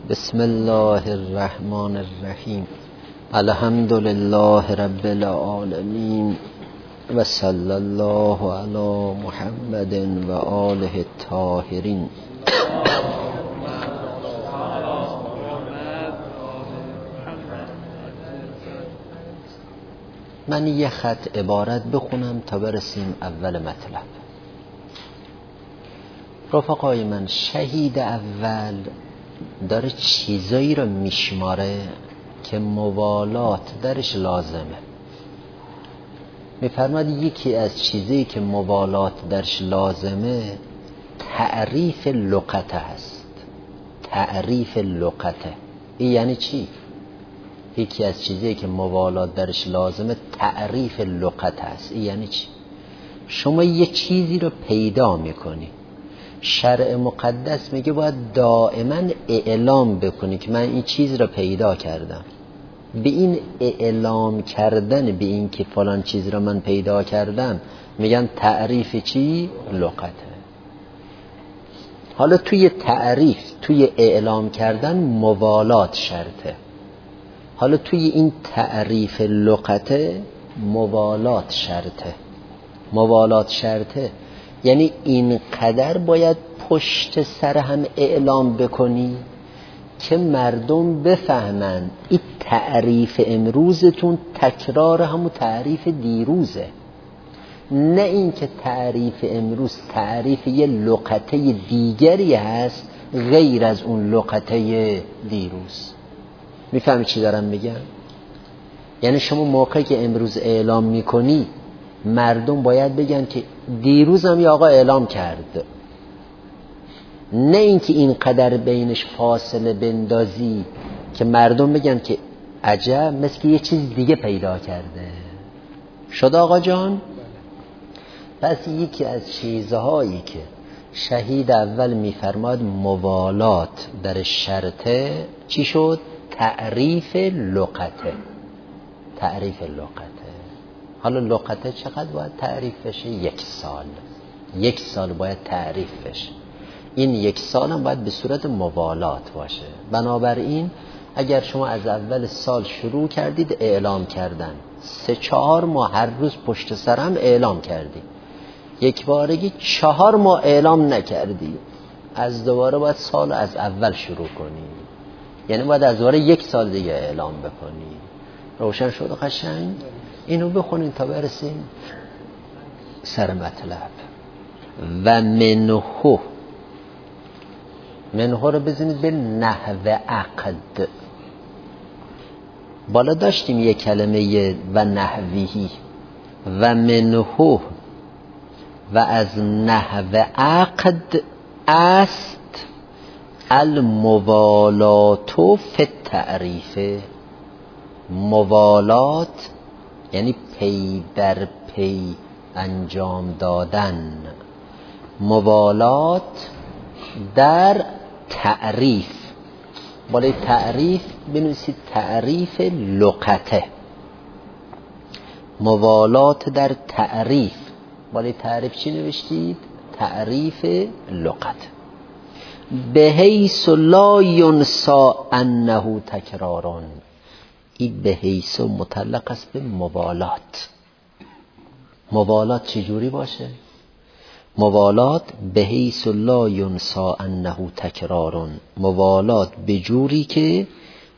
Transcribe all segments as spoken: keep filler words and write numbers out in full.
بسم الله الرحمن الرحیم. الحمد لله رب العالمین و صلی الله علی محمد و آله الطاهرین. من یه خط عبارت بخونم تا برسیم اول مطلب. رفقای من، شهید اول داره چیزایی رو میشماره که موالات درش لازمه. میفرماد یکی از چیزایی که موالات درش لازمه تعریف لغته هست. تعریف لغته این یعنی چی؟ یکی از چیزایی که موالات درش لازمه تعریف لغته هست. این یعنی چی؟ شما یه چیزی رو پیدا میکنی، شرع مقدس میگه باید دائما اعلام بکنی که من این چیز رو پیدا کردم. به این اعلام کردن به این که فلان چیز رو من پیدا کردم میگن تعریف چی؟ لغته. حالا توی تعریف، توی اعلام کردن موالات شرطه. حالا توی این تعریف لغته موالات شرطه. موالات شرطه یعنی اینقدر باید پشت سر هم اعلام بکنی که مردم بفهمند این تعریف امروزتون تکرار همون تعریف دیروزه، نه اینکه تعریف امروز تعریف یه لغته دیگری هست غیر از اون لغته دیروز. میفهمی چی دارم میگم؟ یعنی شما موقعی که امروز اعلام میکنی مردم باید بگن که دیروز هم یه آقا اعلام کرد، نه اینکه اینقدر بینش فاصله بندازی که مردم بگن که عجب مثل که یه چیز دیگه پیدا کرده. شد آقا جان؟ پس یکی از چیزهایی که شهید اول میفرماد موالات در شرطه چی شد؟ تعریف لغته. تعریف لغته. حالا لغته چقدر باید تعریف بشه؟ یک سال. یک سال باید تعریف بشه. این یک سال هم باید به صورت موالات باشه. بنابراین اگر شما از اول سال شروع کردید اعلام کردن، سه چهار ماه هر روز پشت سر هم اعلام کردی، یک بارگی چهار ماه اعلام نکردی، از دوباره باید سال از اول شروع کنی. یعنی باید از دوباره یک سال دیگه اعلام بکنی. روشن شد قشنگ؟ اینو بخونین تا برسیم سر مطلب. و منهو، منهو رو بزنید به نحو عقد. بالا داشتیم یه کلمه و نحویهی. و منهو و از نحو عقد است الموالات فی التعریف. موالات یعنی پی در پی انجام دادن. موالات در تعریف. بالای تعریف بنویسید تعریف لغته. موالات در تعریف. بالای تعریف چی نوشتید؟ تعریف لغته. به حیث لا ینسى انه تکرارون. این به حیث متعلق است به موالات. موالات چجوری باشه؟ موالات به حیث لا ینسى انه تکرارون. موالات به جوری که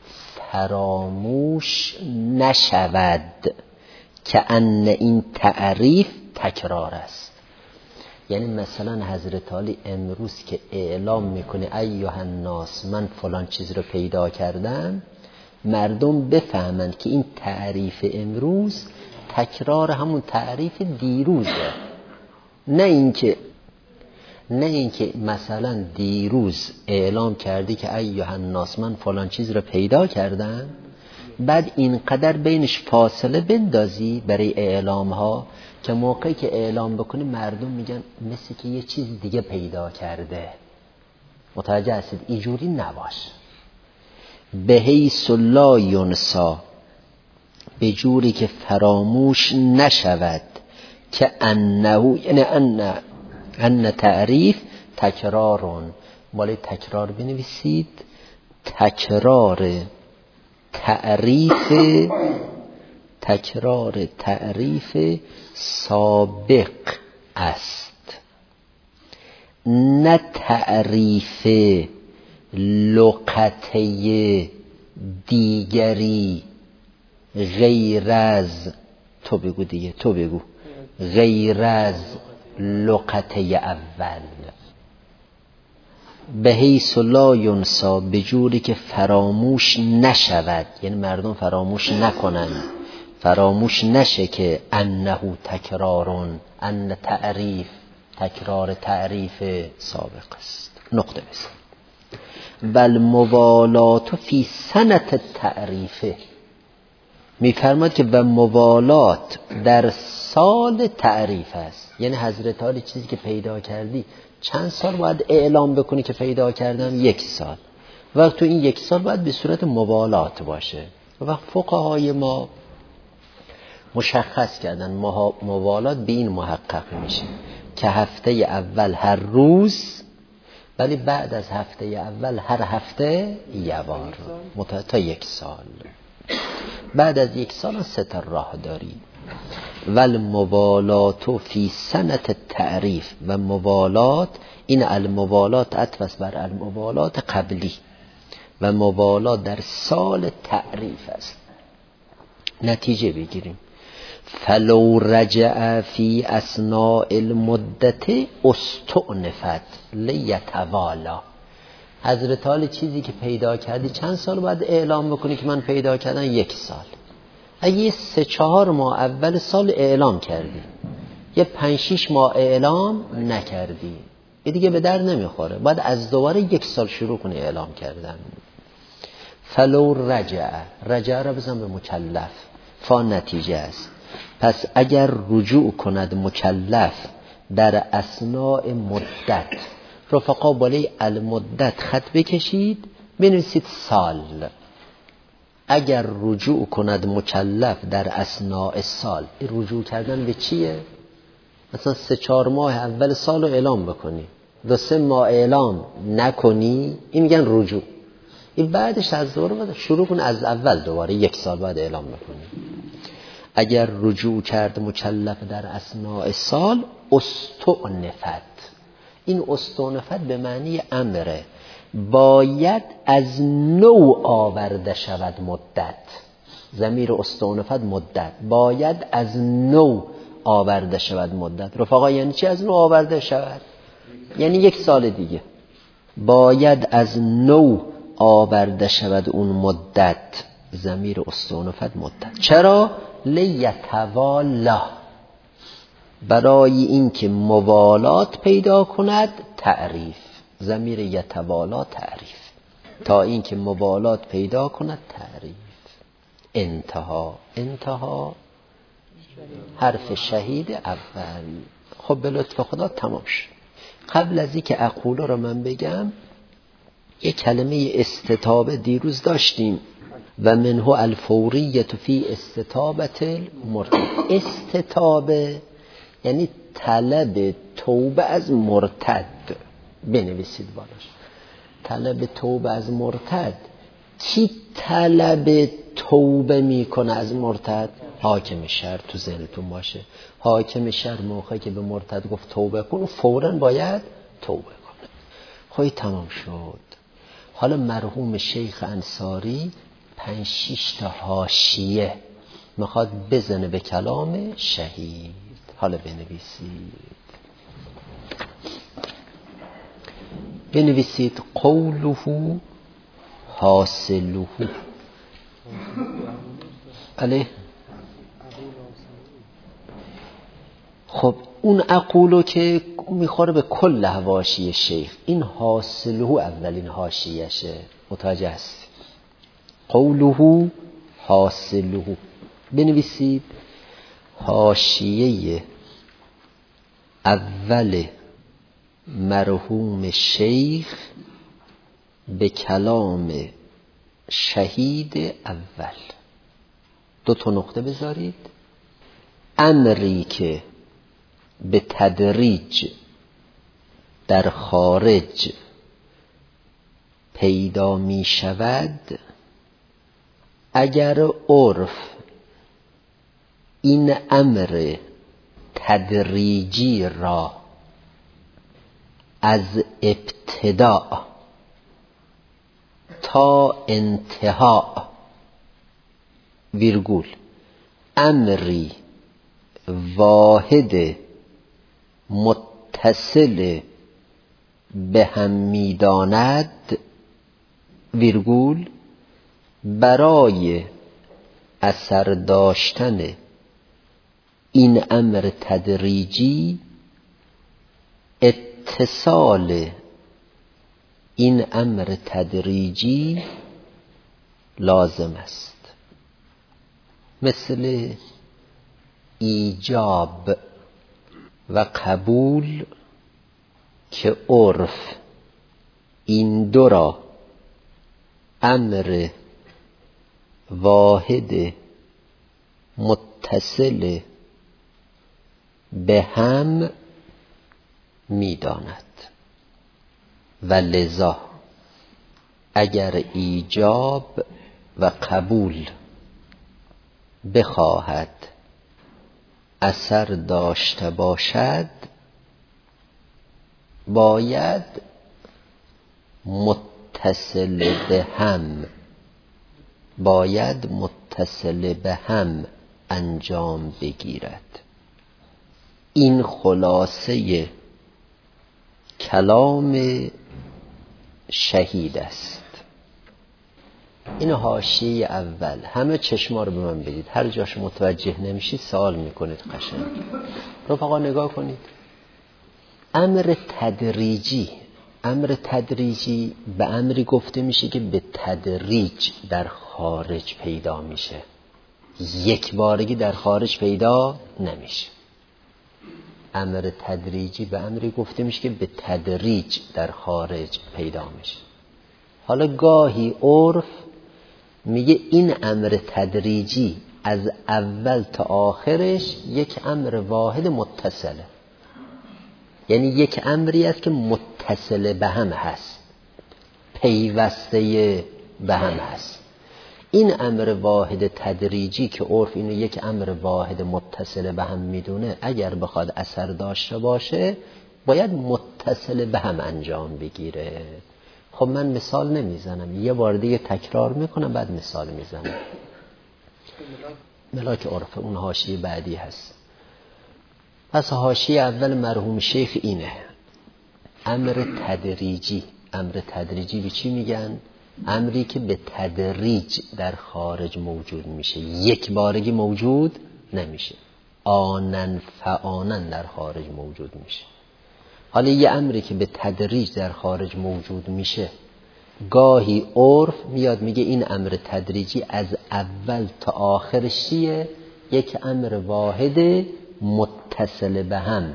فراموش نشود که ان این تعریف تکرار است. یعنی مثلا حضرت علی امروز که اعلام میکنه ایها الناس من فلان چیز رو پیدا کردم، مردم بفهمند که این تعریف امروز تکرار همون تعریف دیروزه، نه اینکه نه اینکه مثلا دیروز اعلام کردی که ایها الناس من فلان چیز رو پیدا کردم، بعد اینقدر بینش فاصله بندازی برای اعلام ها که موقعی که اعلام بکنی مردم میگن مثل که یه چیز دیگه پیدا کرده. متوجه هستید؟ اینجوری نباش. به حیث لا ینسى، به جوری که فراموش نشود که انه، یعنی ان ان تعریف تکرارون. بالای تکرار بنویسید تکرار تعریف تکرار تعریف سابق است، نه تعریف لغته دیگری غیر از، تو بگو دیگه، تو بگو، غیر از لغته اول، به حیث لا ینسا، به جوری که فراموش نشود، یعنی مردم فراموش نکنن، فراموش نشه که انه تکرارون، ان تعریف تکرار تعریف سابق است. نقطه بزن. والموالات فی سنت التعریف، میفرماد که و موالات در سال تعریف است، یعنی حضرت عالی چیزی که پیدا کردی چند سال باید اعلام بکنی که پیدا کردم؟ یک سال. وقت تو این یک سال باید به صورت موالات باشه. و فقهای ما مشخص کردن موالات به این محقق میشه که هفته اول هر روز، ولی بعد از هفته اول هر هفته یوار تا یک سال. بعد از یک سال سه تا راه داری. والموالات فی سنت التعریف، و موالات، این الموالات عطف بر الموالات قبلی، و موالات در سال تعریف است. نتیجه بگیریم. فلو رجع فی اثناء المدت استعنفت لیتوالا. حضرت عالی چیزی که پیدا کردی چند سال باید اعلام بکنی که من پیدا کردم؟ یک سال. اگه سه چهار ماه اول سال اعلام کردی، یه پنج شیش ماه اعلام نکردی، این دیگه به در نمیخوره، باید از دوباره یک سال شروع کنی اعلام کردن. فلو رجع، رجع را بزن به مکلف، فا نتیجه است. پس اگر رجوع کند مکلف در اثناء مدت، رفقا بالای المدت خط بکشید بنویسید سال. اگر رجوع کند مکلف در اثناء سال، رجوع کردن به چیه؟ مثلا سه چهار ماه اول سال رو اعلام بکنی، دو سه ماه اعلام نکنی، این میگن رجوع. این بعدش از دوباره شروع کن از اول، دوباره یک سال بعد اعلام بکنی. اگر رجوع کرد مکلف در اثناء سال استعنفت. این استعنفت به معنی امره، باید از نو آورده شود مدت. ضمیر استعنفت مدت، باید از نو آورده شود مدت. رفقا یعنی چی از نو آورده شود؟ یعنی یک سال دیگه باید از نو آورده شود اون مدت. ضمیر استعنفت مدت. چرا؟ لیتوالا، برای اینکه موالات پیدا کند تعریف. ضمیر یتوالا تعریف، تا اینکه موالات پیدا کند تعریف. انتها، انتها حرف شهید اول. خب به لطف خدا تمام شد. قبل از اینکه اقوله رو من بگم، یک کلمه استتابه دیروز داشتیم، و منه الفوریت فی استتابت المرتد. استتابه یعنی طلب توبه از مرتد. بنویسید بالاش، طلب توبه از مرتد. کی طلب توبه میکنه از مرتد؟ حاکم شهر. تو ذهنتون باشه، حاکم شهر موقعی که به مرتد گفت توبه کن، فوراً باید توبه کنه. خواهی تمام شد. حالا مرحوم شیخ انصاری پنج شیش تا حاشیه میخواد بزنه به کلام شهید. حالا بنویسید، بنویسید قوله حاصله. بله. خب اون اقولو که میخوره به کل حواشی شیخ، این حاصله اولین حاشیشه. متوجه هست؟ قوله حاصله. بنویسید حاشیه اول مرحوم شیخ به کلام شهید اول. دو تا نقطه بذارید. امری که به تدریج در خارج پیدا می شود اگر عرف این امر تدریجی را از ابتدا تا انتها ویرگول امری واحد متصل به هم می‌داند ویرگول برای اثر داشتن این امر تدریجی اتصال این امر تدریجی لازم است. مثل ایجاب و قبول که عرف این دو را امر واحد متصل به هم می‌داند و لذا اگر ایجاب و قبول بخواهد اثر داشته باشد باید متصل به هم باید متصل به هم انجام بگیرد. این خلاصه کلام شهید است. این حاشیه اول. همه چشما رو به من بدید، هر جاش متوجه نمیشید سوال میکنید. قشنگ رفقا نگاه کنید. امر تدریجی امر تدریجی به امری گفته میشه که به تدریج در خارج پیدا میشه، یک بارگی در خارج پیدا نمیشه. امر تدریجی به امری گفته میشه که به تدریج در خارج پیدا میشه. حالا گاهی عرف میگه این امر تدریجی از اول تا آخرش یک امر واحد متصله، یعنی یک امری است که متصل به هم هست، پیوسته به هم هست. این امر واحد تدریجی که عرف اینو یک امر واحد متصل به هم میدونه، اگر بخواد اثر داشته باشه باید متصل به هم انجام بگیره. خب من مثال نمیزنم، یه بار دیگه تکرار میکنم بعد مثال میزنم. ملاک عرف اون حاشیه بعدی هست. پس حاشیه اول مرحوم شیخ اینه: امر تدریجی. امر تدریجی به چی میگن؟ امری که به تدریج در خارج موجود میشه، یک بارگی موجود نمیشه، آنن فآنن در خارج موجود میشه. حالا یه امری که به تدریج در خارج موجود میشه، گاهی عرف میاد میگه این امر تدریجی از اول تا آخرش چیه؟ یک امر واحد متصل به هم،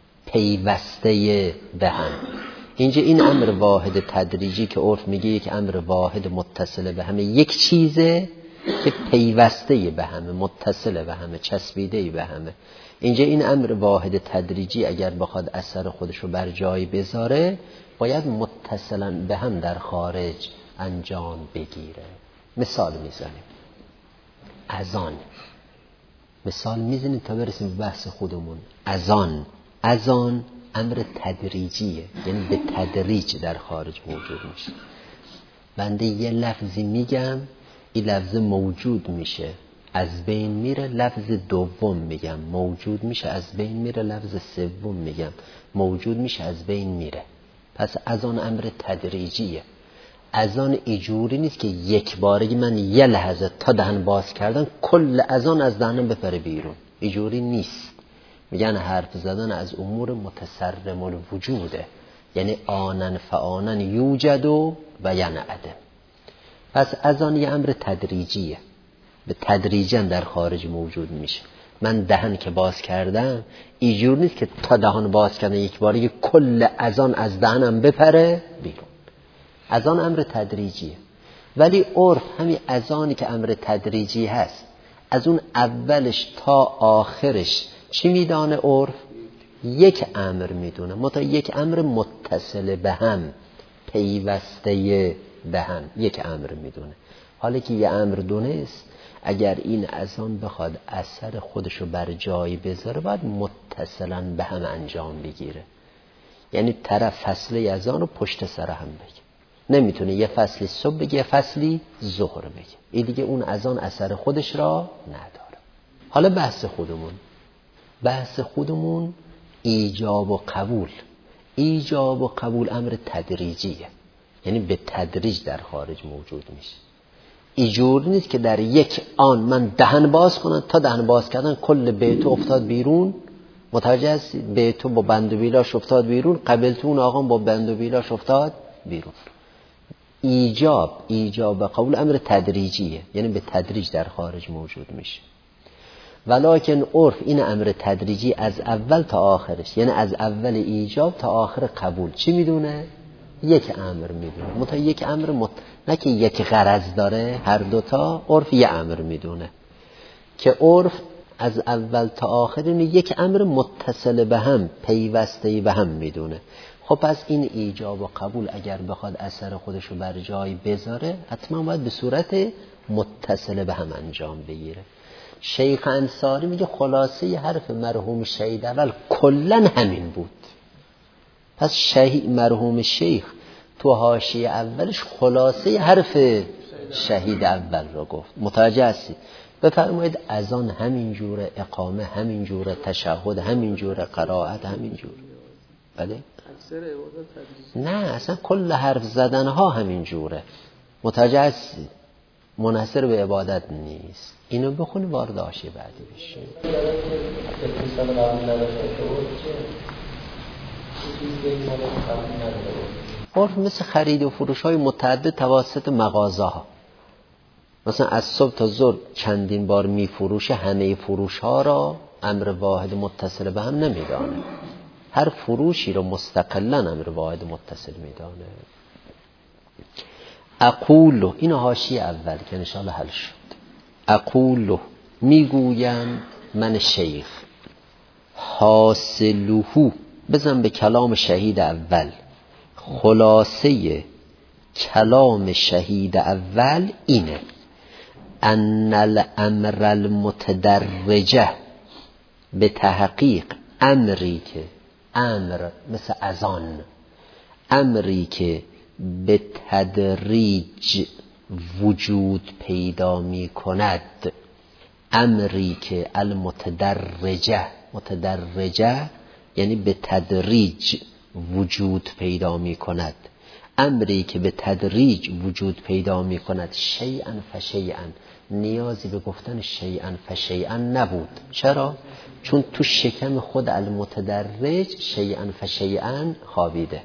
پیوسته به هم. اینجا این امر واحد تدریجی که عرف میگه یک امر واحد متصل به همه، یک چیزه که پیوسته به همه، متصل به همه، چسبیده به همه. اینجا این امر واحد تدریجی اگر بخواد اثر خودش رو بر جای بذاره باید متصلا به هم در خارج انجام بگیره. مثال میزنیم. اذان. مثال میزنیم تا برسیم به بحث خودمون. اذان. اذان امر تدریجیه، یعنی به تدریج در خارج موجود میشه. بنده یه لفظی میگم، این لفظ موجود میشه، از بین میره، لفظ دوم میگم موجود میشه، از بین میره، لفظ سوم میگم موجود میشه، از بین میره. پس اذان امر تدریجیه. اذان ایجوری نیست که یک بارگی من یه لحظه تا دهن باز کردن کل اذان از دهنم بپره بیرون، ایجوری نیست. میگن حرف زدن از امور متصرم الوجوده، یعنی آنن فآنن یوجد و ینعدم. پس اذان یه امر تدریجیه، به تدریجا در خارج موجود میشه. من دهن که باز کردم اینجور نیست که تا دهن باز کردن یک باری کل اذان از دهنم بپره بیرون. اذان امر تدریجیه. ولی عرف همین اذانی که امر تدریجی هست از اون اولش تا آخرش چی میدانه؟ عرف یک امر میدونه، متا یک امر متصل به هم، پیوسته به هم یک امر میدونه. حالا که یه امر دونست، اگر این اذان بخواد اثر خودشو بر جای بذاره باید متصلاً به هم انجام بگیره. یعنی طرف فصله اذان رو پشت سر هم بگه، نمیتونه یه فصلی صبح بگه یه فصلی ظهر بگه، این دیگه اون اذان اثر خودش را نداره. حالا بحث خودمون بحث خودمون ایجاب و قبول. ایجاب و قبول امر تدریجیه، یعنی به تدریج در خارج موجود میشه. اینجور نیست که در یک آن من دهن باز کنم، تا دهن باز کردن کل بیتو افتاد بیرون. متوجه هستی؟ بیتو با بند و بیلاش افتاد بیرون، قبلتون آقا با بند و بیلاش افتاد بیرون. ایجاب ایجاب و قبول امر تدریجیه، یعنی به تدریج در خارج موجود میشه. ولکن عرف این امر تدریجی از اول تا آخرش، یعنی از اول ایجاب تا آخر قبول چی میدونه؟ یک امر میدونه. متا یک امر مت... نه که یک غرض داره، هر دوتا عرف یک امر میدونه که عرف از اول تا آخر این یک امر متصل به هم، پیوسته به هم میدونه. خب پس این ایجاب و قبول اگر بخواد اثر خودشو بر جای بذاره حتما باید به صورت متصل به هم انجام بگیره. شیخ انصاری میگه خلاصه حرف مرحوم شهید اول کلن همین بود. پس شهید مرحوم شیخ تو حاشیه اولش خلاصه حرف شهید اول رو گفت. متوجه هستید؟ بفرمایید اذان همین جوره، اقامه همین جوره، تشهد همین جوره، قرائت همین جوره. بله؟ نه اصلا کل حرف زدن ها همین جوره. متوجه هستید؟ منحصر به عبادت نیست. اینو بخونی وارد حاشیه بعدی بشی. عرف مثل خرید و فروش های متعدد توسط مغازه. مثلا از صبح تا ظهر چندین بار می فروشه، همه فروش ها را امر واحد متصل به هم نمیدانه. هر فروشی رو مستقلا امر واحد متصل میدانه. اقولو، این حاشیه اول که انشاءالله حل شد. اقولو، میگویم من شیخ، حاصلوهو، بزن به کلام شهید اول، خلاصه کلام شهید اول اینه: ان الامر المتدرجه، به تحقیق امری که، امر مثل اذان، امری که به تدریج وجود پیدا می کند، امری که المتدرجه، متدرجه یعنی به تدریج وجود پیدا می کند، امری که به تدریج وجود پیدا می کند، شیئا فشیئا، نیازی به گفتن شیئا فشیئا نبود. چرا؟ چون تو شکم خود المتدرج شیئا فشیئا خوابیده.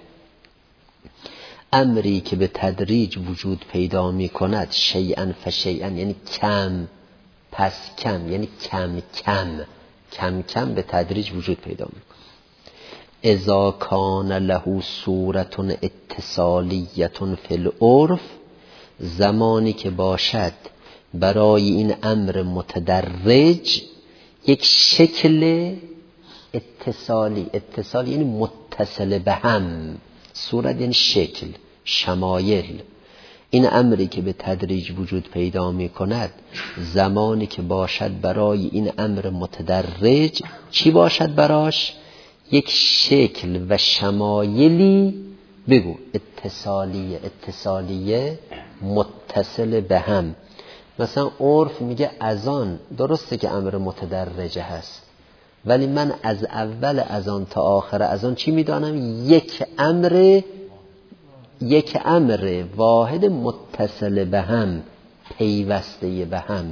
امری که به تدریج وجود پیدا می کند، شیئا فشیئا یعنی کم پس کم، یعنی کم کم کم کم به تدریج وجود پیدا می کند. اذا کان له صورت اتصالیه فی العرف، زمانی که باشد برای این امر متدرج یک شکل اتصالی، اتصالی یعنی متصل به هم، صورت یعنی شکل، شمایل. این امری که به تدریج وجود پیدا می کند، زمانی که باشد برای این امر متدرج چی باشد براش؟ یک شکل و شمایلی، بگو اتصالیه، اتصالیه متصل به هم. مثلا عرف میگه اذان درسته که امر متدرجه هست، ولی من از اول اذان تا آخر اذان چی میدانم؟ یک امر، یک امر واحد متصل به هم، پیوسته به هم.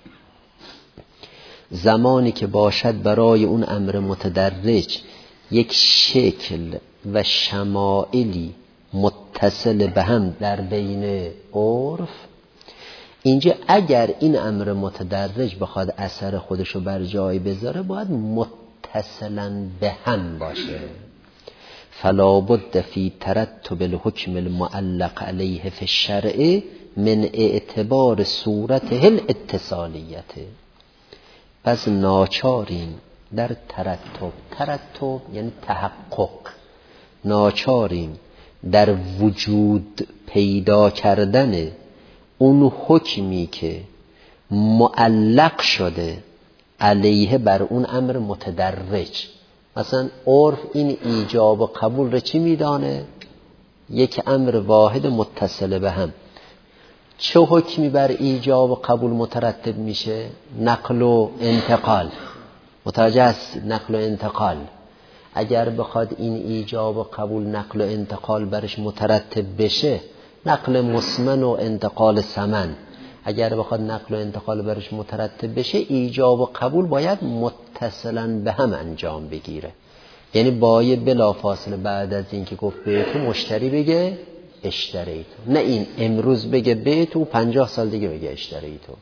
زمانی که باشد برای اون امر متدرج یک شکل و شمائلی متصل به هم در بین عرف، اینجا اگر این امر متدرج بخواد اثر خودشو بر جای بذاره باید متصلا به هم باشه. فلا بد فی ترتب الحکم المعلق علیه فی الشرع من اعتبار صورته الاتصالیت. پس ناچاریم در ترتب، ترتب یعنی تحقق، ناچاریم در وجود پیدا کردن اون حکمی که معلق شده علیه بر اون امر متدرج. مثلا عرف این ایجاب و قبول رو چی میدانه؟ یک امر واحد متصل به هم. چه حکمی بر ایجاب و قبول مترتب میشه؟ نقل و انتقال. متوجه است؟ نقل و انتقال. اگر بخواد این ایجاب و قبول نقل و انتقال برش مترتب بشه، نقل مسمن و انتقال سمن، اگر بخواد نقل و انتقال برش مترتب بشه، ایجاب و قبول باید متصلاً به هم انجام بگیره. یعنی باید بلا فاصله بعد از این که گفت بیتو مشتری بگه اشتری تو، نه این امروز بگه بیتو پنجاه سال دیگه بگه اشتری تو.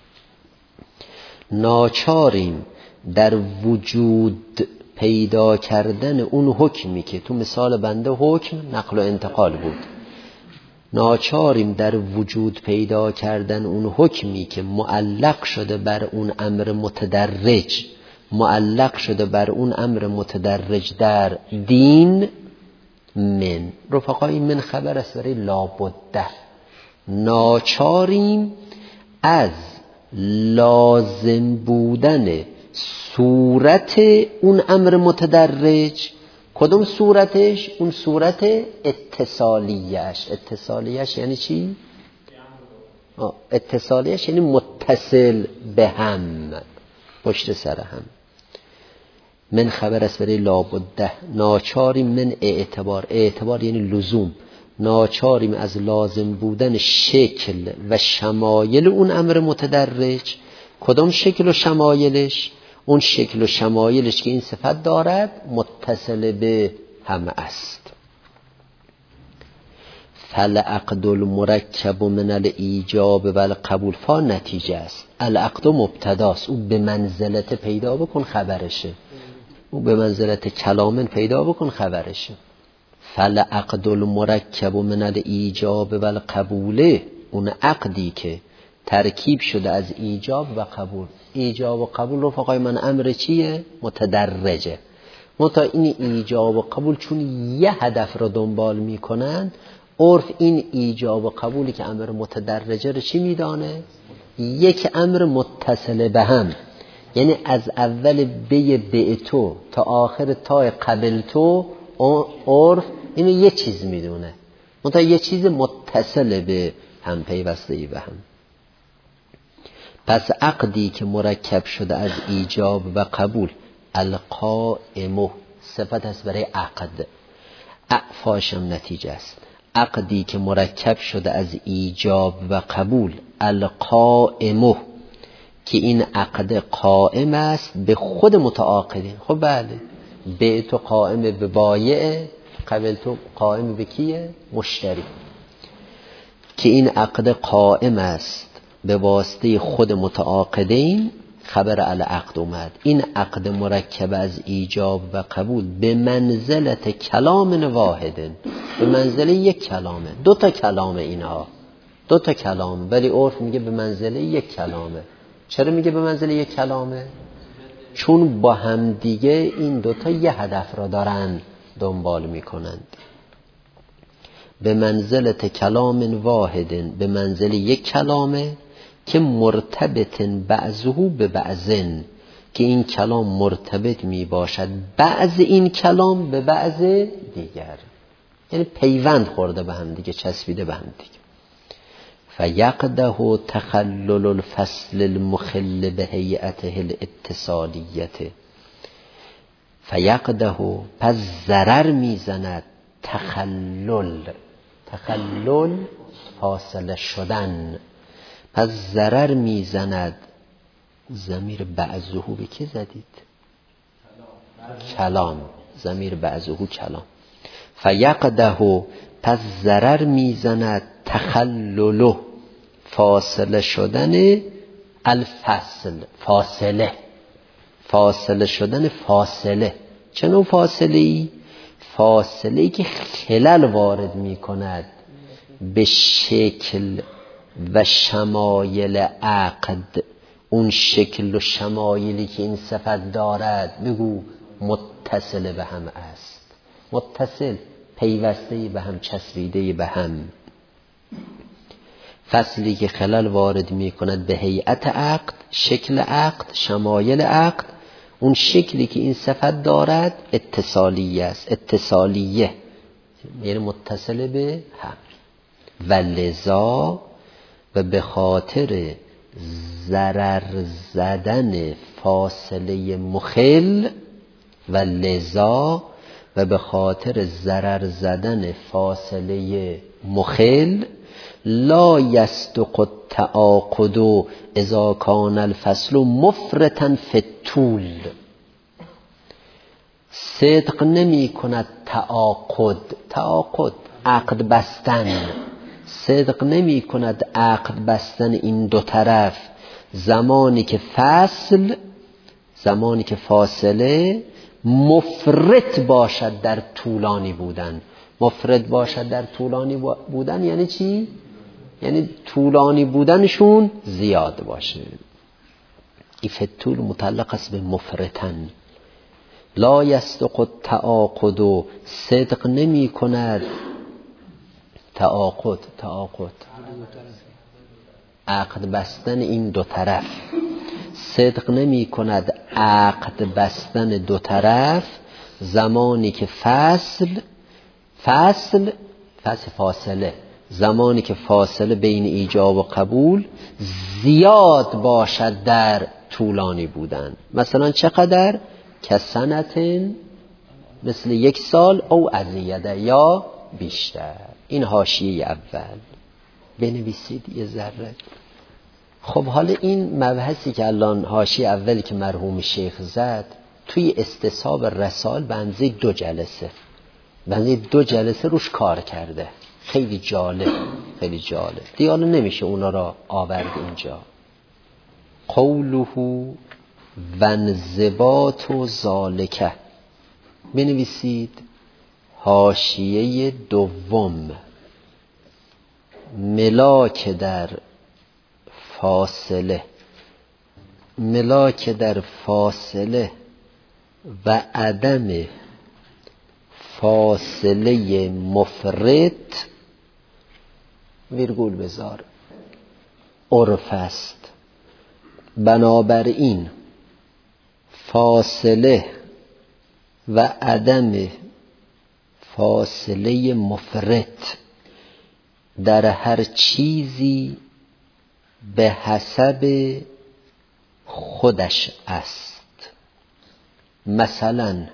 ناچاریم در وجود پیدا کردن اون حکمی که تو مثال بنده حکم نقل و انتقال بود، ناچاریم در وجود پیدا کردن اون حکمی که معلق شده بر اون امر متدرج، معلق شده بر اون امر متدرج در دین. من رفقای من خبر است برای لابده. ناچاریم از لازم بودن صورت اون امر متدرج. کدوم صورتش؟ اون صورت اتصالیش. اتصالیش یعنی چی؟ اتصالیش یعنی متصل به هم، پشت سر هم. من خبر است برای لابده. ناچاریم من اعتبار. اعتبار یعنی لزوم. ناچاریم از لازم بودن شکل و شمایل اون امر متدرج. کدام شکل و شمایلش؟ اون شکل و شمایلش که این صفت دارد متصل به هم است. فالعقد المرکب من الایجاب و القبول. فا نتیجه است، العقد مبتداست، او به منزلت پیدا بکن خبرشه، او به منزلت کلامن پیدا بکن خبرشه. فالعقد المرکب من الایجاب و القبول، اون عقدی که ترکیب شده از ایجاب و قبول. ایجاب و قبول رفقای من امر چیه؟ متدرجه. متا این ایجاب و قبول چون یه هدف رو دنبال میکنن، عرف این ایجاب و قبولی که امر متدرجه رو چی میدانه؟ یک امر متصل به هم. یعنی از اول بی بعتو تا آخر تا قبلتو، عرف اینو یه چیز میدونه، متا یه چیز متصل به هم، پیوسته به هم. پس عقدی که مرکب شده از ایجاب و قبول، القائم صفت است برای عقد، اعفاشم نتیجه است. عقدی که مرکب شده از ایجاب و قبول، القائم، که این عقد قائم است به خود متعاقدین. خب بله، به تو قائم به بایع، قبل تو قائم به کیه؟ مشتری. که این عقد قائم است به واسطه خود متعاقدین. خبر العقد اومد. این عقد مرکب از ایجاب و قبول به منزلت کلام واحد، به منزله یک کلامه. دو تا کلامه اینها، دو تا کلام، ولی عرف میگه به منزله یک کلامه. چرا میگه به منزله یک کلامه؟ چون با هم دیگه این دوتا یه هدف را دارن دنبال میکنند. به منزلت کلام واحد، به منزله یک کلامه که مرتبط بعضه به بعضن، که این کلام مرتبط می باشد بعض این کلام به بعض دیگر، یعنی پیوند خورده به هم دیگه، چسبیده به هم دیگه. فیقده تخلل الفصل المخل به هیئته الاتصالیت. فیقده، پس ضرر میزند، تخلل، تخلل فاصله شدن، پس ضرر میزند. ضمیر بعضه به کی زدید؟ کلام. ضمیر بعضه کلام. فیقده، پس ضرر میزند، تخلل فاصله شدن، الفصل فاصله، فاصله شدن فاصله. چه نوع فاصله ای؟ فاصله ای که خلل وارد می کند به شکل و شمایل عقد. اون شکل و شمایلی که این صفت دارد بگو متصل به هم است، متصل پیوسته به هم، چسبیده به هم. فصلی که خلل وارد می کند به هیئت عقد، شکل عقد، شمایل عقد. اون شکلی که این صفت دارد اتصالیه است، اتصالیه یعنی متصل به هم. و لذا و به خاطر ضرر زدن فاصله مخل، و لذا و به خاطر ضرر زدن فاصله مخل، لا یصدق التعاقد اذا کان الفصل مفرطا فی الطول. صدق نمی کند تعاقد، تعاقد عقد بستن، صدق نمی کند عقد بستن این دو طرف زمانی که فصل، زمانی که فاصله مفرط باشد در طولانی بودن. مفرط باشد در طولانی بودن یعنی چی؟ یعنی طولانی بودنشون زیاد باشه. ایفتول متعلق است به مفرطن. لا یصدق التعاقد، صدق نمی کند تعاقد، تعاقد عقد بستن این دو طرف، صدق نمی کند عقد بستن دو طرف زمانی که فصل، فصل فصل فاصله، زمانی که فاصله بین ایجاب و قبول زیاد باشد در طولانی بودن. مثلا چقدر؟ که سنتن، مثل یک سال، او ازیده یا بیشتر. این حاشیه اول بنویسید یه ذره. خب حالا این مبحثی که الان حاشیه اولی که مرحوم شیخ زد توی استصحاب رسائل بنزی دو جلسه بنزی دو جلسه روش کار کرده. خیلی جالب، خیلی جالب. دیالا نمیشه اونا را آورد اینجا. قوله وانضباط و ذالکه، بنویسید حاشیه دوم. ملاک در فاصله، ملاک در فاصله و عدم فاصله مفرط ویرگول بذار عرف است. بنابراین فاصله و عدم فاصله مفرط در هر چیزی به حسب خودش است. مثلا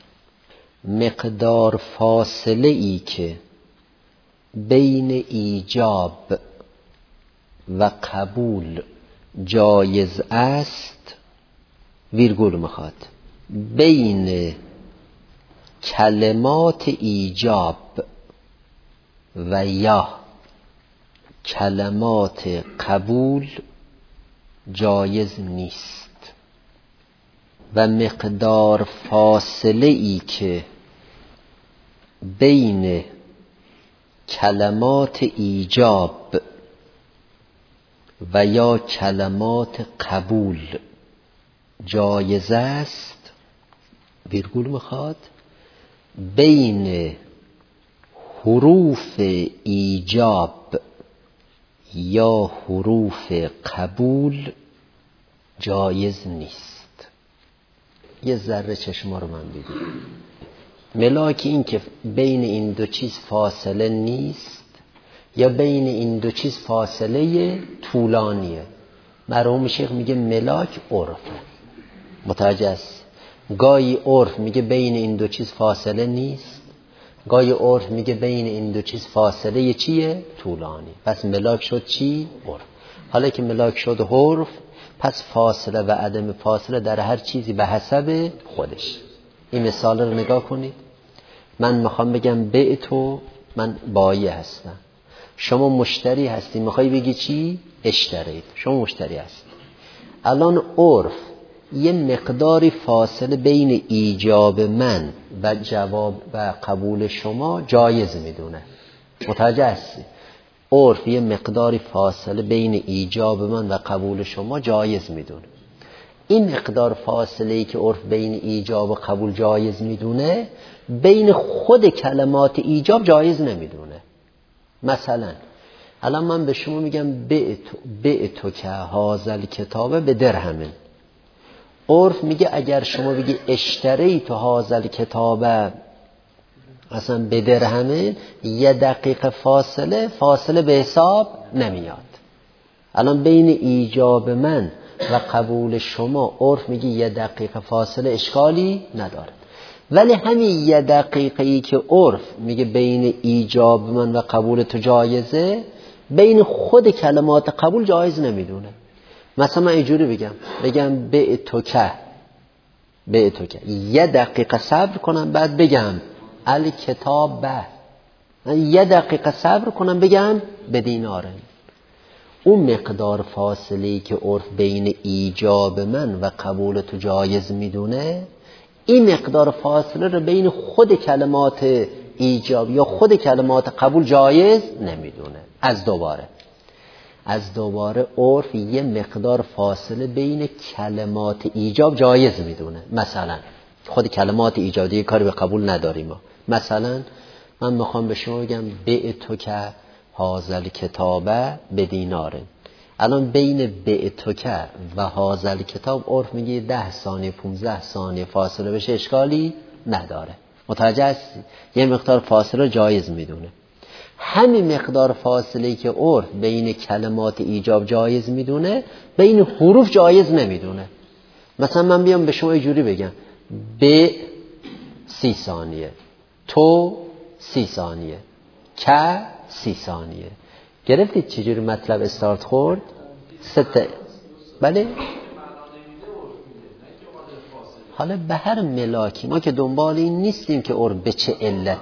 مقدار فاصله ای که بین ایجاب و قبول جایز است، ویرگول میخواد، بین کلمات ایجاب و یا کلمات قبول جایز نیست. و مقدار فاصله ای که بین کلمات ایجاب و یا کلمات قبول جایز است، ویرگول میخواد، بین حروف ایجاب یا حروف قبول جایز نیست. یه ذره چشما رو من دیدید. ملاک این که بین این دو چیز فاصله نیست یا بین این دو چیز فاصله طولانیه. مرحوم شیخ میگه ملاک عرفه. متوجه است؟ گاهی عرف میگه بین این دو چیز فاصله نیست، گاهی عرف میگه بین این دو چیز فاصله چیه؟ طولانی. پس ملاک شد چی؟ عرف. حالا که ملاک شد عرف، پس فاصله و عدم فاصله در هر چیزی به حسب خودش. این مثال رو نگاه کنید. من میخوام بگم به تو، من بایع هستم، شما مشتری هستی، میخوای بگی چی؟ اشترید. شما مشتری هستی. الان عرف یه مقداری فاصله بین ایجاب من و جواب و قبول شما جایز میدونه. متوجه هستی؟ عرف یه مقداری فاصله بین ایجاب من و قبول شما جایز میدونه. این مقدار فاصله‌ای که عرف بین ایجاب و قبول جایز میدونه بین خود کلمات ایجاب جایز نمیدونه. مثلا الان من به شما میگم بعتو که هازل کتابه به درهمن، عرف میگه اگر شما بگی اشتریت هازل کتابه اصلا به درهمن، یه دقیقه فاصله فاصله به حساب نمیاد. الان بین ایجاب من و قبول شما عرف میگه یه دقیقه فاصله اشکالی نداره، ولی همین یه دقیقه ای که عرف میگه بین ایجاب من و قبول تو جایزه بین خود کلمات قبول جایز نمیدونه. مثلا من اینجوری بگم بگم به تو که به تو که یه دقیقه صبر کنم بعد بگم الکتاب به، یه دقیقه صبر کنم بگم به دیناره. اون مقدار فاصله‌ای که عرف بین ایجاب من و قبول تو جایز میدونه، این مقدار فاصله رو بین خود کلمات ایجاب یا خود کلمات قبول جایز نمیدونه. از دوباره از دوباره عرف یه مقدار فاصله بین کلمات ایجاب جایز میدونه. مثلا خود کلمات ایجادی کاری به قبول نداریم ما. مثلا من میخوام به شما بگم به تو که هازل کتابه به دیناره، الان بین به تو که و هازل کتاب عرف میگه ده ثانیه پونزده ثانیه فاصله بشه اشکالی نداره. متوجه هستی؟ یه مقدار فاصله جایز میدونه. همین مقدار فاصله که عرف بین کلمات ایجاب جایز میدونه بین حروف جایز نمیدونه. مثلا من بیام به شما اینجوری بگم به سی ثانیه، تو سی ثانیه، که سی ثانیه. گرفتید چجوری مطلب استارت خورد؟ سته بله. حالا به هر ملاکی ما که دنبال این نیستیم که عرف به چه علت.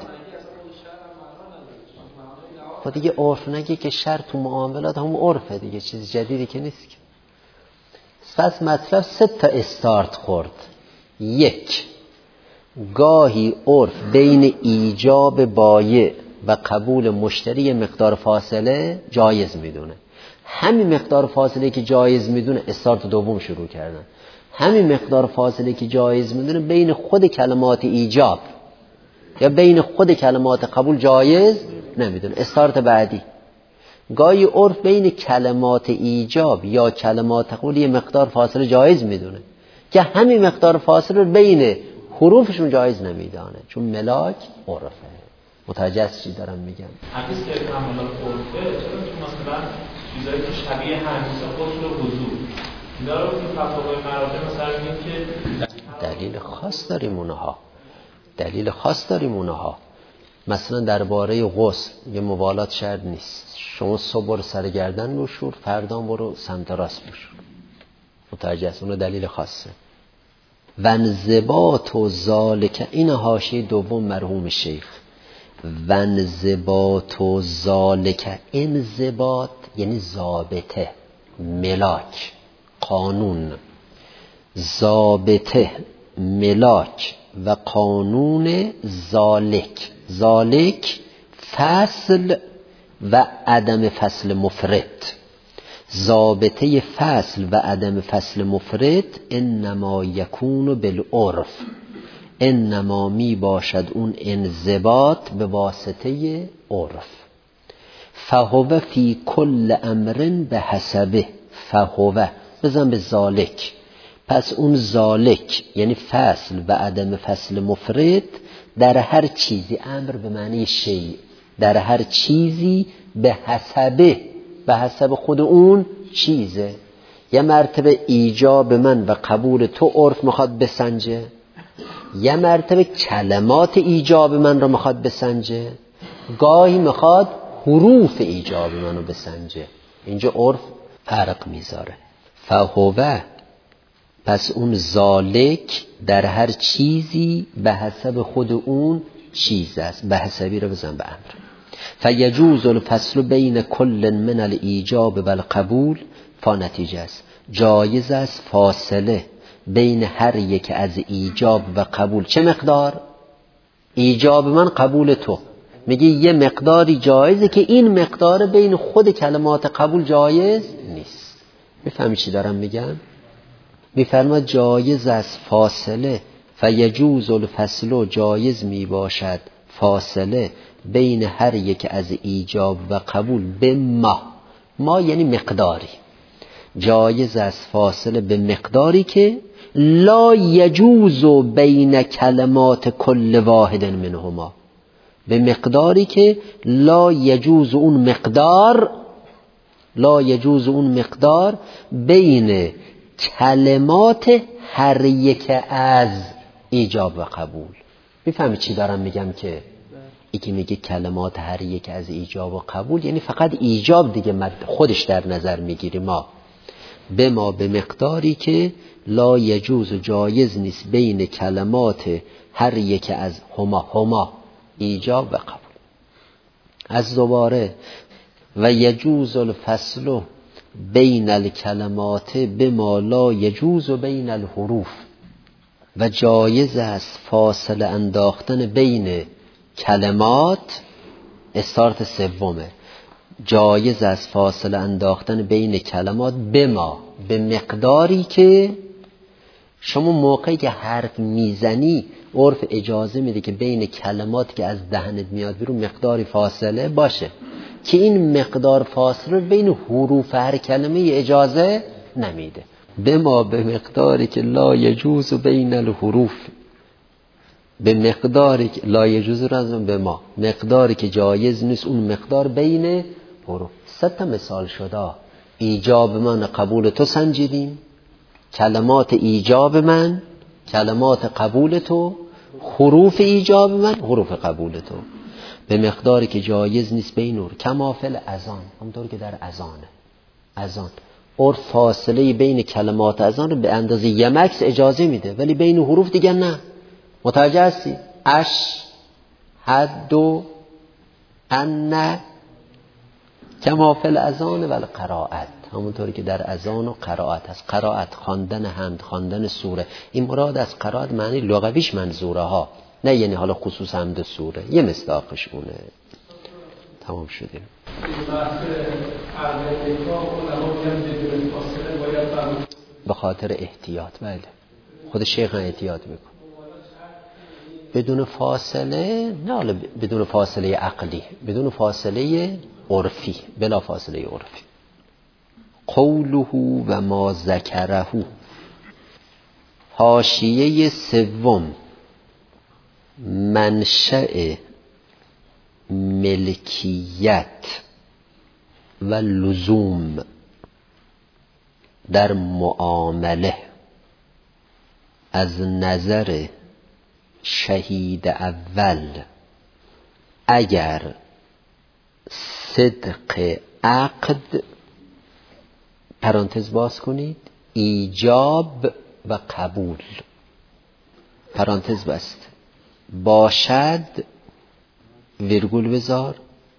خب دیگه عرف نگه که شرط تو معاملات هم عرفه دیگه، چیز جدیدی که نیست که. پس مطلب سه تا استارت خورد. یک، گاهی عرف بین ایجاب بایع و قبول مشتری مقدار فاصله جایز میدونه. همین مقدار فاصله که جایز میدونه استارت دوم شروع کردن. همین مقدار فاصله که جایز میدونه بین خود کلمات ایجاب یا بین خود کلمات قبول جایز نمیدونه. استارت بعدی، گاهی عرف بین کلمات ایجاب یا کلمات قبول یه مقدار فاصله جایز میدونه که همین مقدار فاصله بین حروفشون جایز نمیدانه، چون ملاک عرفه. متوجه چی دارم میگم؟ حدیث که ملاک عرفه، چرا که مثلا چیزایی که شبیه حدیث خودش رو حضور اینا رو که فتاوای مراتب مثلا میگن که دلیل خاص داریم اونها دلیل خاص داریم اونها مثلا درباره غسل یه موالات شرط نیست. شما صبح برو سر گردن بشور، فردا برو سمت راست بشور. متوجه است؟ اون دلیل خاصه. ونزبات و ذالک، این حاشیه دوم مرحوم شیخ. ونزبات و ذالک، انضباط یعنی ضابطه، ملاک، قانون. ضابطه، ملاک و قانون ذالک. ذالک فصل و عدم فصل مفرد. ضابطه فصل و عدم فصل مفرد انما یکون بالعرف، انما می باشد اون انضباط به واسطه عرف. فهو فی کل امر به حسبه، فهو بزن به ذالک. پس اون ذالک یعنی فصل و عدم فصل مفرد در هر چیزی، امر به معنی شیء، در هر چیزی به حسبه، به حسب خود اون چیزه. یه مرتبه ایجاب من و قبول تو عرف میخواد بسنجه، یه مرتبه کلمات ایجاب من رو میخواد بسنجه، گاهی میخواد حروف ایجاب منو بسنجه. اینجا عرف فرق میذاره. فهوه، پس اون ذالک در هر چیزی به حسب خود اون چیز است. به حسبی رو بزن به امر. فیجوز الفصل بین کل من الایجاب و القبول، فا نتیجه است جایز است فاصله بین هر یک از ایجاب و قبول. چه مقدار؟ ایجاب من قبول تو، میگه یه مقداری جایزه که این مقدار بین خود کلمات قبول جایز نیست. میفهمی چی دارم میگم؟ میفرماد جایز از فاصله فیجوز الفصل، جایز می باشد فاصله بین هر یک از ایجاب و قبول به ما. ما یعنی مقداری، جایز از فاصله به مقداری که لا یجوز بین کلمات کل واحد منهما، به مقداری که لا یجوز اون مقدار لا یجوز اون مقدار بین کلمات هر یک از ایجاب و قبول. میفهمی چی دارم میگم؟ که یکی میگه کلمات هر یک از ایجاب و قبول یعنی فقط ایجاب دیگه خودش در نظر میگیری، ما به ما به مقداری که لا یجوز جایز نیست بین کلمات هر یک از هما هما ایجاب و قبول. از دوباره و یجوز الفصل بین الکلمات بما لا یجوز بین الحروف، و جایز است فاصله انداختن بین کلمات. استارت سومه، جایز است فاصله انداختن بین کلمات بما به مقداری که شما موقعی که حرف میزنی عرف اجازه میده که بین کلمات که از دهنت میاد بیرون مقداری فاصله باشه که این مقدار فاصله بین حروف هر کلمه اجازه نمیده. به ما به مقداری که لا یجوز بین الحروف، به مقداری که لا یجوز رازم به ما مقداری که جایز نیست اون مقدار بین حروف. سه تا مثال شده، ایجاب من قبول تو سنجیدیم، کلمات ایجاب من کلمات قبول تو، حروف ایجاب من حروف قبول تو، به مقداری که جایز نیست بین اور کما فی الاذان، همونطور که در اذانه. اذان اور فاصله بین کلمات اذان رو به اندازه یمکس اجازه میده ولی بین حروف دیگه نه. متوجه هستی؟ اش حدو ان کما فی الاذان و القرائت، همونطوری که در اذان و قرائت هست. قرائت خواندن حمد، خواندن سوره. این مراد از قرائت معنی لغویش منظوره ها، نه یعنی حالا خصوص حمد سوره، یه مصداقش اونه. تمام شدیم. به خاطر احتیاط. بله خود شیخ احتیاط میکن بدون فاصله، نه بدون فاصله عقلی، بدون فاصله عرفی، بلا فاصله عرفی. قوله و ما ذکره. حاشیه سوم، منشأ ملکیت و لزوم در معامله از نظر شهید اول اگر صدق عقد، پرانتز باز کنید، ایجاب و قبول، پرانتز بست، باشد ویرگول بذار،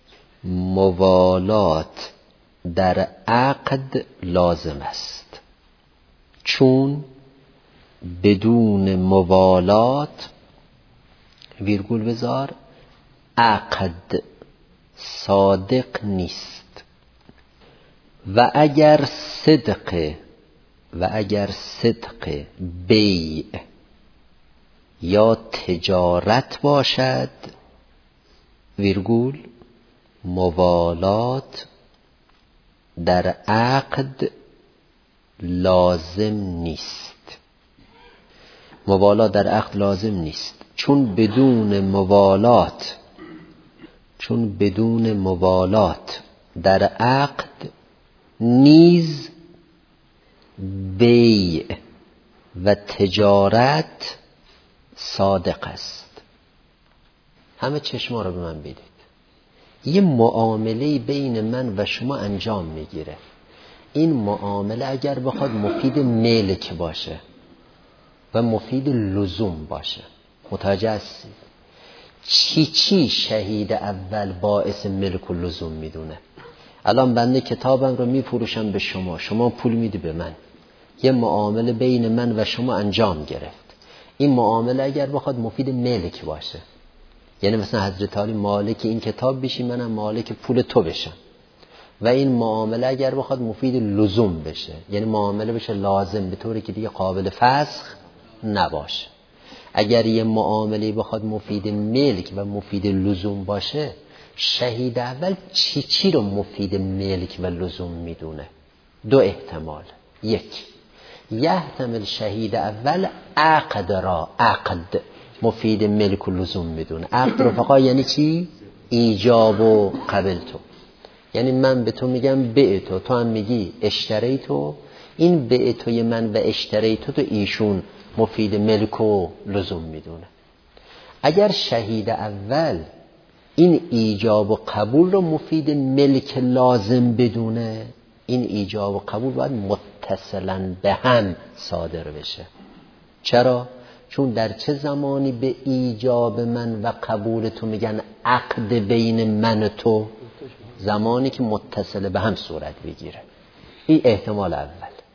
موالات در عقد لازم است، چون بدون موالات ویرگول بذار عقد صادق نیست. و اگر صدق و اگر صدق بیع یا تجارت باشد ویرگول موالات در عقد لازم نیست. موالات در عقد لازم نیست چون بدون موالات چون بدون موالات در عقد نیز بیع و تجارت صادق است. همه چشما رو به من بدید. یه معامله بین من و شما انجام میگیره. این معامله اگر بخواد مفید ملک باشه و مفید لزوم باشه، متوجه هستی؟ چی چی شهید اول باعث ملک و لزوم میدونه؟ الان بنده کتابم رو میفروشم به شما، شما پول میدی به من، یه معامله بین من و شما انجام گرفت. این معامله اگر بخواد مفید ملک باشه، یعنی مثلا حضرت علی مالک این کتاب بشی، منم مالک پول تو بشم، و این معامله اگر بخواد مفید لزوم بشه، یعنی معامله بشه لازم به طوری که دیگه قابل فسخ نباشه. اگر یه معامله بخواد مفید ملک و مفید لزوم باشه، شهید اول چی چی رو مفید ملک و لزوم میدونه؟ دو احتمال. یک، یحتمل شهید اول عقد را عقد مفید ملک و لزوم میدونه. عقد رفقا یعنی چی؟ ایجاب و قبل تو. یعنی من به تو میگم به تو، تو هم میگی اشتری تو. این به توی من و اشتری تو تو ایشون مفید ملک و لزوم میدونه. اگر شهید اول این ایجاب و قبول رو مفید ملک لازم بدونه، این ایجاب و قبول باید متصلاً به هم صادر بشه. چرا؟ چون در چه زمانی به ایجاب من و قبول تو میگن عقد بین من و تو؟ زمانی که متصل به هم صورت بگیره. این احتمال اول.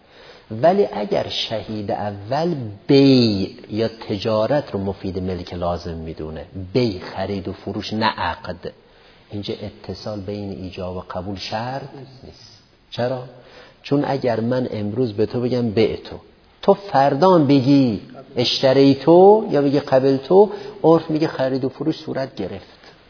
ولی اگر شهید اول بی یا تجارت رو مفید ملک لازم میدونه، بی خرید و فروش نه عقد، اینجا اتصال بین ایجاب و قبول شرط نیست. چرا؟ چون اگر من امروز به تو بگم به تو، تو فردا بگی اشتری تو یا بگی قبل تو، عرف میگه خرید و فروش صورت گرفت.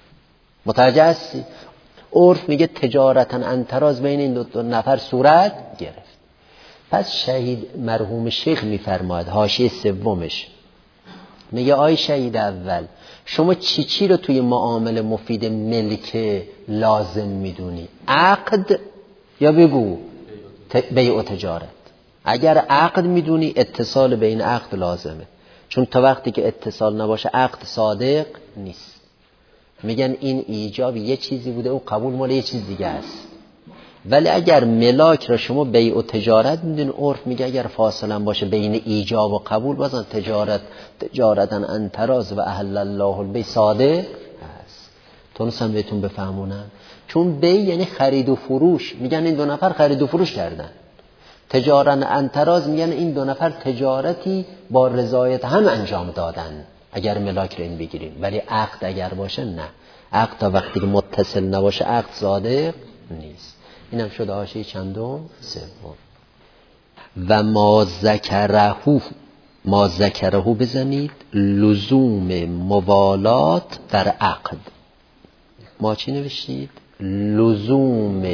متوجه هستی؟ عرف میگه تجارتا انتراز بین این دو, دو نفر صورت گرفت. پس شهید مرحوم شیخ میفرماید حاشیه سومش، میگه آی شهید اول، شما چی چی رو توی معامله مفید ملک لازم میدونی؟ عقد یا بگو بیع و تجارت. اگر عقد میدونی اتصال بین عقد لازمه، چون تا وقتی که اتصال نباشه عقد صادق نیست. میگن این ایجاب یه چیزی بوده، اون قبول مال یه چیز دیگه است. ولی اگر ملاک را شما بیع و تجارت میدونی، عرف میگه اگر فاصله باشه بین ایجاب و قبول، بازن تجارت تجارتا انتراز و اهل الله البیع صادق هست. تونستم بهتون بفهمونم؟ چون بیع یعنی خرید و فروش، میگن این دو نفر خرید و فروش کردن. تجارت انتراز میگن این دو نفر تجارتی با رضایت هم انجام دادن، اگر ملاک رو این بگیریم. ولی عقد اگر باشه نه، عقد تا وقتی که متصل نباشه عقد صادق نیست. اینم شد حاشیه چندم؟ سوم. و ما ذکره، ما ذکره بزنید لزوم موالات در عقد. ما چی نوشتید؟ لزوم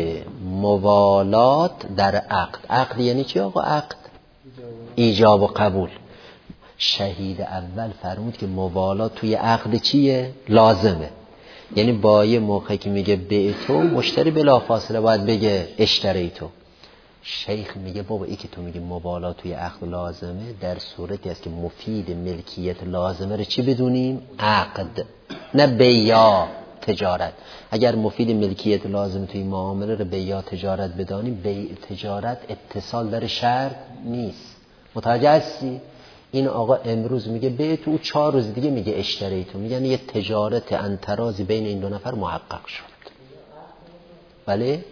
موالات در عقد. عقد یعنی چی آقا؟ عقد ایجاب و قبول. شهید اول فرمود که موالات توی عقد چیه؟ لازمه. یعنی با یه موقعی که میگه به تو، مشتری بلافاصله باید بگه اشتری تو. شیخ میگه بابا ای که تو میگه موالات توی عقد لازمه، در صورتی است که مفید ملکیت لازمه رو چی بدونیم؟ عقد، نه بیع تجارت. اگر مفید ملکیت لازم توی معامله رو بیع تجارت بدانیم، بیع تجارت اتصال در شرط نیست. متوجه هستی؟ این آقا امروز میگه به تو، چهار روز دیگه میگه اشتری تو، میگن یه تجارت انترازی بین این دو نفر محقق شد. بله؟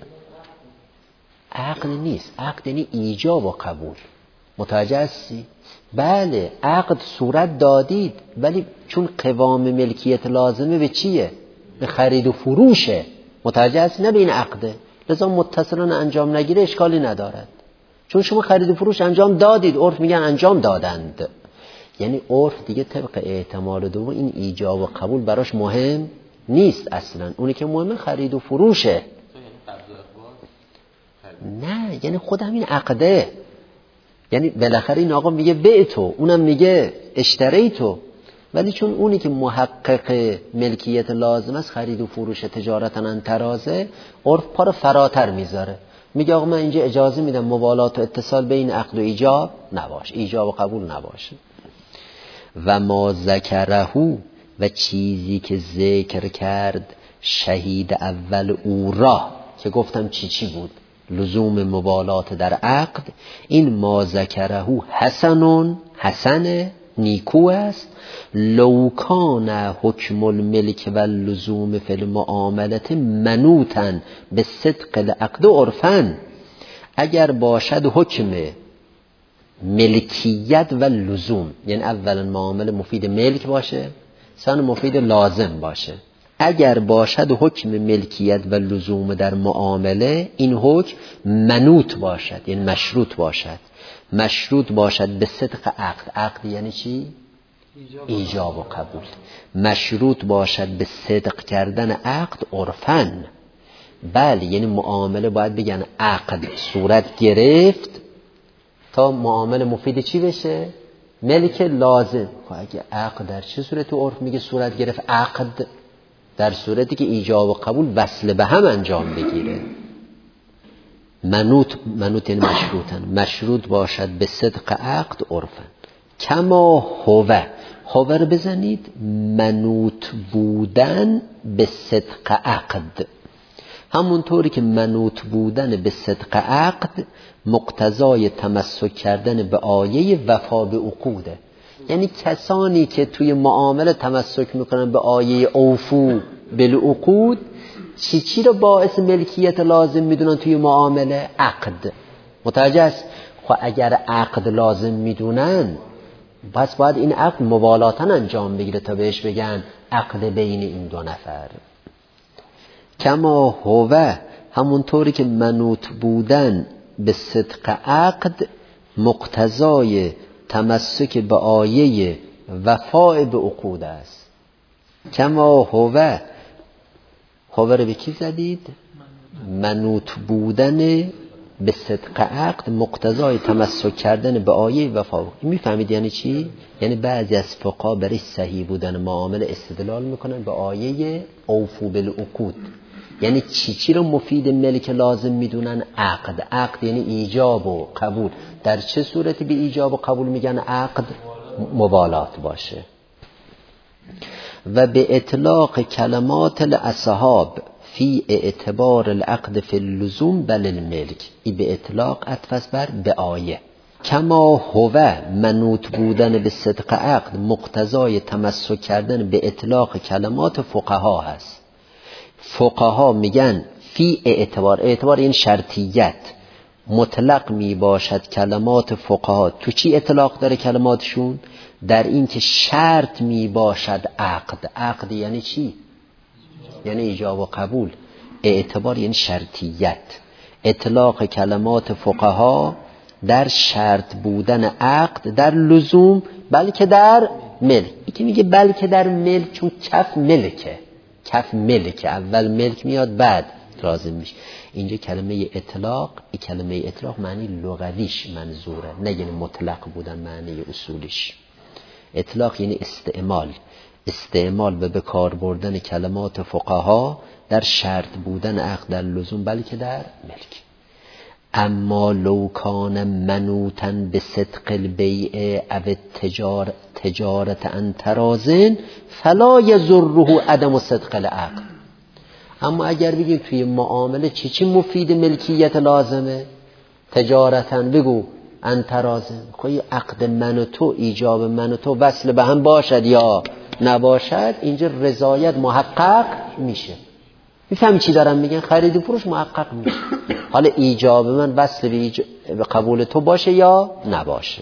عقد نیست. عقد یعنی ایجاب و قبول. متوجه هستی؟ بله عقد صورت دادید، ولی چون قوام ملکیت لازمه به چیه؟ به خرید و فروشه. متوجه هستی؟ نه به این عقده. لذا متصلن انجام نگیره اشکالی ندارد، چون شما خرید و فروش انجام دادید، عرف میگن انجام دادند. یعنی عرف دیگه طبق احتمال دوم این ایجاب و قبول براش مهم نیست اصلا. اونی که مهمه خرید و فروشه. نه یعنی خود همین عقده. یعنی بالاخره این آقا میگه به تو، اونم میگه اشتری تو، ولی چون اونی که محقق ملکیت لازم است خرید و فروش تجارتا انترازه، عرف پا رو فراتر میذاره، میگه آقا من اینجا اجازه میدم موالات و اتصال بین عقد و ایجاب نباشه، ایجاب و قبول نباشه. و ما ذکرهو، و چیزی که ذکر کرد شهید اول او را، که گفتم چی چی بود؟ لزوم موالات در عقد. این ما ذکرهو حسنون، حسن نیکو است. لو کان حکم الملک و لزوم فی المعاملت منوطا به صدق العقد عرفا، اگر باشد حکم ملکیت و لزوم، یعنی اولا معامله مفید ملک باشه، ثانیا مفید لازم باشه، اگر باشد حکم ملکیت و لزوم در معامله، این حکم منوط باشد، یعنی مشروط باشد. مشروط باشد به صدق عقد. عقد یعنی چی؟ ایجاب و قبول. مشروط باشد به صدق کردن عقد عرفاً. بله، یعنی معامله باید بگن عقد صورت گرفت تا معامله مفید چی بشه؟ ملک لازم. خب اگه عقد در چه صورت عرف میگه صورت گرفت؟ عقد در صورتی که ایجاب و قبول وصل به هم انجام بگیره. منوط، منوط یعنی مشروطن، مشروط باشد به صدق عقد عرفن. کما هو، هو رو بزنید منوط بودن به صدق عقد. همونطوری که منوط بودن به صدق عقد مقتضای تمسک کردن به آیه وفا به عقوده. یعنی کسانی که توی معامله تمسک میکنن به آیه اوفو بالعقود، چی چی رو باعث ملکیت لازم میدونن توی معامله؟ عقد. متوجه است؟ خب اگر عقد لازم میدونن، پس باید این عقد موالاتا انجام بگیره تا بهش بگن عقد بین این دو نفر. کما هو، همونطوری که منوط بودن به صدق عقد مقتضای تمسک به آیه وفاء به عقود است. کما هو، هو رو به کی زدید؟ منوط بودن به صدق عقد مقتضای تمسک کردن به آیه وفا. میفهمید یعنی چی؟ یعنی بعضی از فقها برای صحیح بودن معامله استدلال میکنن به آیه اوفو بالعقود. یعنی چی چی رو مفید ملک لازم میدونن؟ عقد. عقد یعنی ایجاب و قبول. در چه صورتی به ایجاب و قبول میگن عقد؟ موالات باشه. و به اطلاق کلمات الاصحاب فی اعتبار العقد فی اللزوم بل الملک، ای به اطلاق عطف بر به آیه. کما هو، منوط بودن به صدق عقد مقتضای تمسک کردن به اطلاق کلمات فقها هست. فقها میگن فی اعتبار، اعتبار این شرطیت، مطلق می باشد کلمات فقها. تو چی اطلاق داره کلماتشون؟ در این که شرط می باشد عقد. عقد یعنی چی؟ یعنی ایجاب و قبول. اعتبار یعنی شرطیت. اطلاق کلمات فقها در شرط بودن عقد در لزوم، بلکه در ملک. یکی میگه بلکه در ملک چون کف ملکه، کف ملکه، اول ملک میاد بعد لازم میشه. اینجا کلمه اطلاق، این کلمه اطلاق معنی لغویش منظوره، نه یعنی مطلق بودن معنی اصولیش. اطلاق یعنی استعمال، استعمال و به کار بردن کلمات فقها در شرط بودن عقد در لزوم بلکه در ملک. اما لو کان منوطا به صدق البیع او تجار تجارت عن ترازن فلا یضره عدم صدق العقد. اما اگر بگیم توی معامله چی چی مفید ملکیت لازمه؟ تجارتاً بگو عن ترازن. خواهی عقد من و تو، ایجاب من و تو وصل به هم باشد یا نباشد، اینجا رضایت محقق میشه. میفهمی چی دارم میگن؟ خرید و فروش محقق میشه. حالا ایجاب من وصل به, ایج... به قبول تو باشه یا نباشه.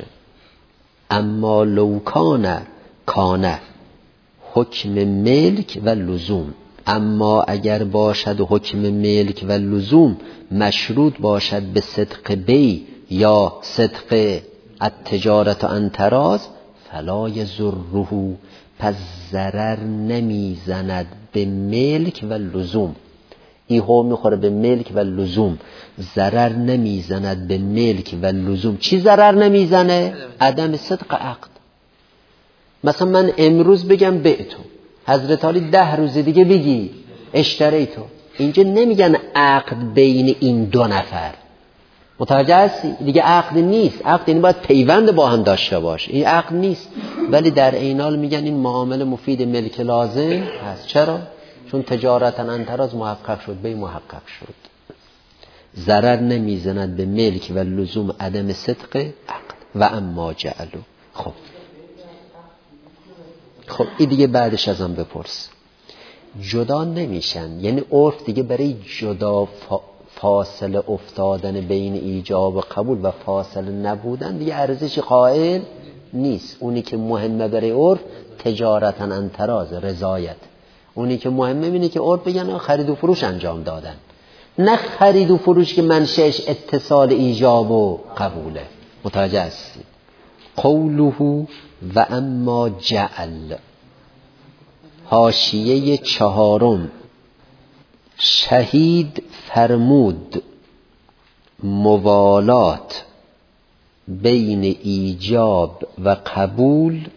اما لو کان کان حکم ملک و لزوم، اما اگر باشد حکم ملک و لزوم مشروط باشد به صدق بی یا صدق التجارت عن تراز فلا یضره، پس ضرر نمیزند به ملک و لزوم. ایهو میخوره به ملک و لزوم، ضرر نمیزند به ملک و لزوم. چی ضرر نمیزنه؟ عدم صدق عقد. مثلا من امروز بگم به تو، حضرت علی ده روز دیگه بگی اشتری تو، اینجا نمیگن عقد بین این دو نفر. متوجه هستی؟ دیگه عقد نیست. عقد یعنی باید پیوند با هم داشته باشه، این عقد نیست. ولی در عین حال میگن این معامله مفید ملک لازم هست. چرا؟ چون تجارتا عن تراز محقق شد، بی محقق شد. ضرر نمیزند به ملک و لزوم عدم صدق عقد. و اما جعلو. خب خب این دیگه بعدش ازم بپرس. جدا نمیشن، یعنی عرف دیگه برای جدا فاصله افتادن بین ایجاب و قبول و فاصله نبودن دیگه ارزش قائل نیست. اونی که مهمه برای عرف تجارتا عن تراز، رضایت. اونی که مهمه اینه که عرف بگن خرید و فروش انجام دادن، نه خرید و فروش که منشأش اتصال ایجاب و قبوله. متوجه هستی؟ قوله و اما جعل، حاشیه چهارم. شهید فرمود موالات بین ایجاب و قبول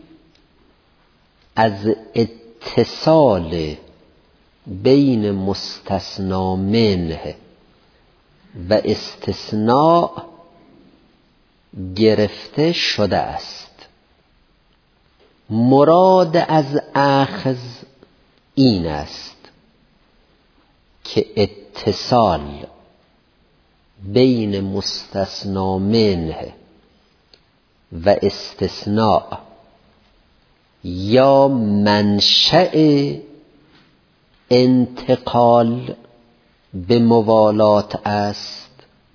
از اتصال بین مستثنا منه و استثناء گرفته شده است. مراد از اخذ این است که اتصال بین مستثنا منه و استثناء یا منشأ انتقال به موالات است،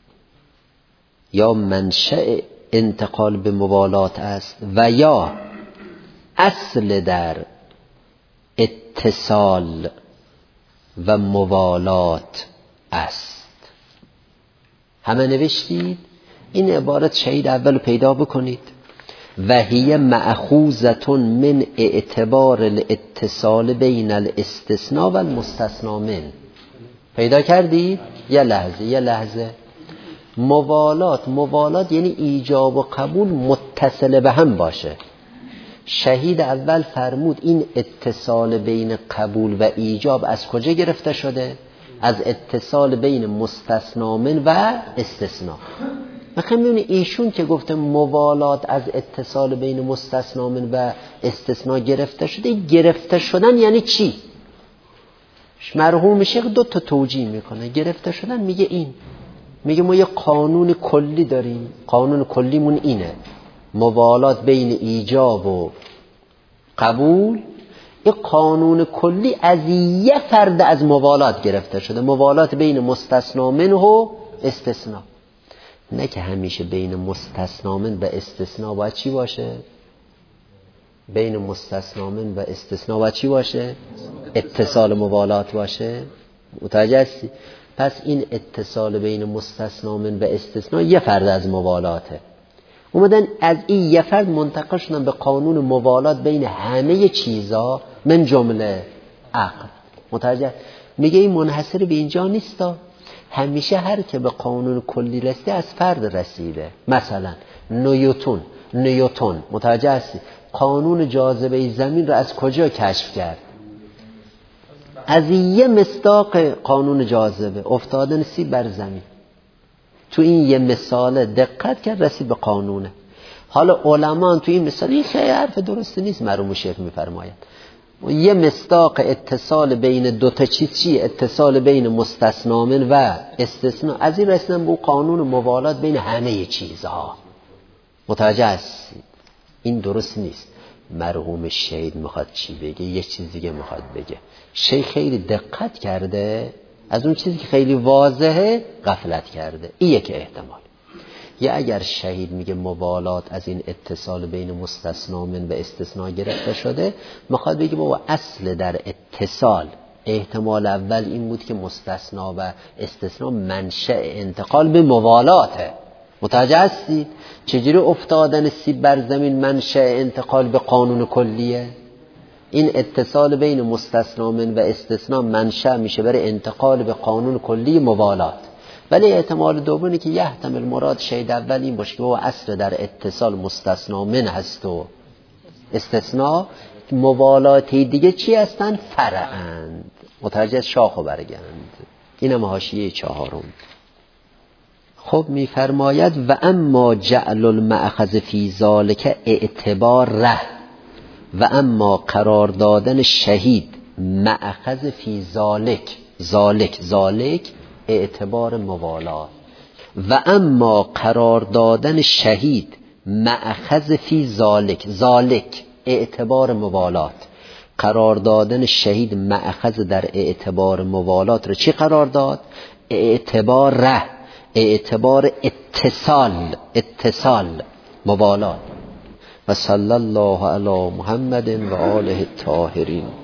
یا منشأ انتقال به موالات است و یا اصل در اتصال و موالات است. همه نوشتید؟ این عبارت شهید اول پیدا بکنید. و هی مأخوذة من اعتبار الاتصال بین الاستثناء و المستثنا من. پیدا کردید؟ یه لحظه یه لحظه موالات، موالات یعنی ایجاب و قبول متصل به هم باشه. شهید اول فرمود این اتصال بین قبول و ایجاب از کجا گرفته شده؟ از اتصال بین مستثنا من و استثناء. میخوام ببینید ایشون که گفته موالات از اتصال بین مستثنا من و استثناء گرفته شده، گرفته شدن یعنی چی؟ مرحوم شیخ دو تا توجیه میکنه. گرفته شدن میگه این، میگه ما یه قانون کلی داریم، قانون کلیمون اینه، موالات بین ایجاب و قبول. این قانون کلی از یه فرد از موالات گرفته شده، موالات بین مستثنا من و استثناء. نه که همیشه بین مستثنا من و استثناء باید چی باشه؟ بین مستثنا من و استثناء باید چی باشه؟ اتصال موالات باشه. متوجه هستی؟ پس این اتصال بین مستثنا من و استثناء یه فرد از موالاته. اومدن از این یه فرد منتقل شدن به قانون موالات بین همه چیزا من جمله عقل. متوجه؟ میگه این منحصر به اینجا نیستا، همیشه هر که به قانون کلی رسیده از فرد رسیده. مثلا نیوتن نیوتن متوجه هستی؟ قانون جاذبه زمین رو از کجا کشف کرد؟ از یه مصداق قانون جاذبه، افتادن سیب بر زمین. تو این یه مثال دقت کرد رسید به قانونه. حالا علما تو این مثال، این خیلی حرف درست نیست، مرحوم شیخ میفرماید یه مصداق اتصال بین دو تا چیز چیه؟ اتصال بین مستثنا من و استثناء. از این رسیدن به قانون موالات بین همه چیزها. متوجه هستی؟ این درست نیست. مرحوم شهید میخواد چی بگه؟ یه چیز دیگه میخواد بگه. شیخ خیلی دقت کرده، از اون چیزی که خیلی واضحه غفلت کرده. این یک احتمال. یا اگر شهید میگه موالات از این اتصال بین مستثنا من و استثناء گرفته شده، میخواد بگه بابا اصل در اتصال، احتمال اول این بود که مستثنا و استثناء منشأ انتقال به موالاته. متوجه هستید؟ چجوری افتادن سیب بر زمین منشأ انتقال به قانون کلیه؟ این اتصال بین مستثنا من و استثناء منشأ میشه برای انتقال به قانون کلی موالات. ولی احتمال دومی که یحتمل مراد شهید اول این باشه که بابا اصل در اتصال مستثنا من هست و استثناء، موالاتی دیگه چی هستن؟ فرعند. متوجه شاخ و برگند. اینم حاشیه چهارم. خب میفرماید و اما جعل المأخذ فی ذالک اعتبار ره، و اما قرار دادن شهید مأخذ فی ذالک، ذالک ذالک اعتبار موالات، و اما قرار دادن شهید مأخذ فی ذالک، ذالک اعتبار موالات، قرار دادن شهید مأخذ در اعتبار موالات رو چی قرار داد؟ اعتبار ره، اعتبار اتصال، اتصال موالات. و صلی الله علی محمد و آله الطاهرین.